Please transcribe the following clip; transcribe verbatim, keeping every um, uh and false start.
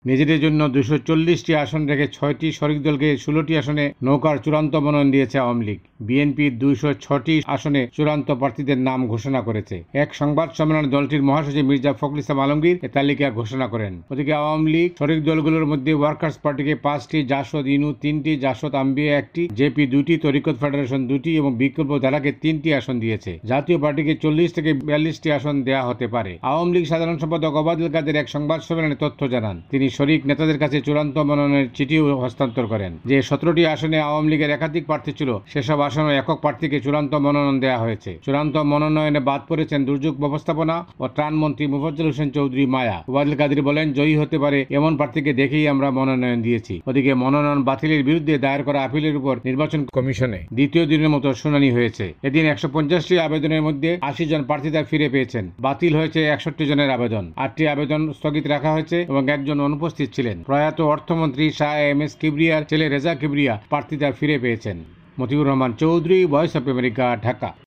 নিজেদের জন্য দুশো চল্লিশটি আসন রেখে ছয়টি শরিক দলকে ষোলোটি আসনে নৌকার চূড়ান্ত মনোনয়ন দিয়েছে আওয়ামী লীগ। বিএনপি দুইশো ছটি আসনে চূড়ান্ত প্রার্থীদের নাম ঘোষণা করেছে। এক সংবাদ সম্মেলনে দলটির মহাসচিব মির্জা ফখরুল ইসলাম আলমগীর এ তালিকা ঘোষণা করেন। ওদিকে আওয়ামী লীগ শরিক দলগুলোর মধ্যে ওয়ার্কার্স পার্টিকে পাঁচটি, জাসদ ইনু তিনটি, জাসদ আম্বিয়া একটি, জেপি দুটি, তরিকত ফেডারেশন দুটি এবং বিকল্প ধারাকে তিনটি আসন দিয়েছে। জাতীয় পার্টিকে চল্লিশ থেকে বিয়াল্লিশটি আসন দেওয়া হতে পারে। আওয়ামী লীগ সাধারণ সম্পাদক ওবায়দুল কাদের এক সংবাদ সম্মেলনে তথ্য জানান। তিনি শরিক নেতাদের কাছে চূড়ান্ত মনোনয়নের চিঠিও হস্তান্তর করেন। যে সতেরোটি আসনে আওয়ামী লীগের একাধিক প্রার্থী ছিল, সেসব আসনে একক প্রার্থীকে চূড়ান্ত মনোনয়ন দেওয়া হয়েছে। চূড়ান্ত মনোনয়নে বাদ পড়েছেন দুর্যোগ ব্যবস্থাপনা ও ত্রাণ মন্ত্রী মোফাজ্জল হোসেন চৌধুরী মায়া। ওবায়দুল কাদের বলেন, জয়ী হতে পারে এমন প্রার্থীকে দেখেই আমরা মনোনয়ন দিয়েছি। ওদিকে মনোনয়ন বাতিলের বিরুদ্ধে দায়ের করা আপিলের উপর নির্বাচন কমিশনে দ্বিতীয় দিনের মতো শুনানি হয়েছে। এদিন একশো পঞ্চাশটি আবেদনের মধ্যে আশি জন প্রার্থীরা ফিরে পেয়েছেন। বাতিল হয়েছে একষট্টি জনের আবেদন। আটটি আবেদন স্থগিত রাখা হয়েছে এবং একজন অনুপস্থিত ছিলেন। প্রয়াত অর্থমন্ত্রী শাহ এম এস কিবরিয়ার ছেলে রেজা কিবরিয়া প্রার্থিতা ফিরে পেয়েছেন। Motiur Rahman Chowdhury, voice of America, Dhaka.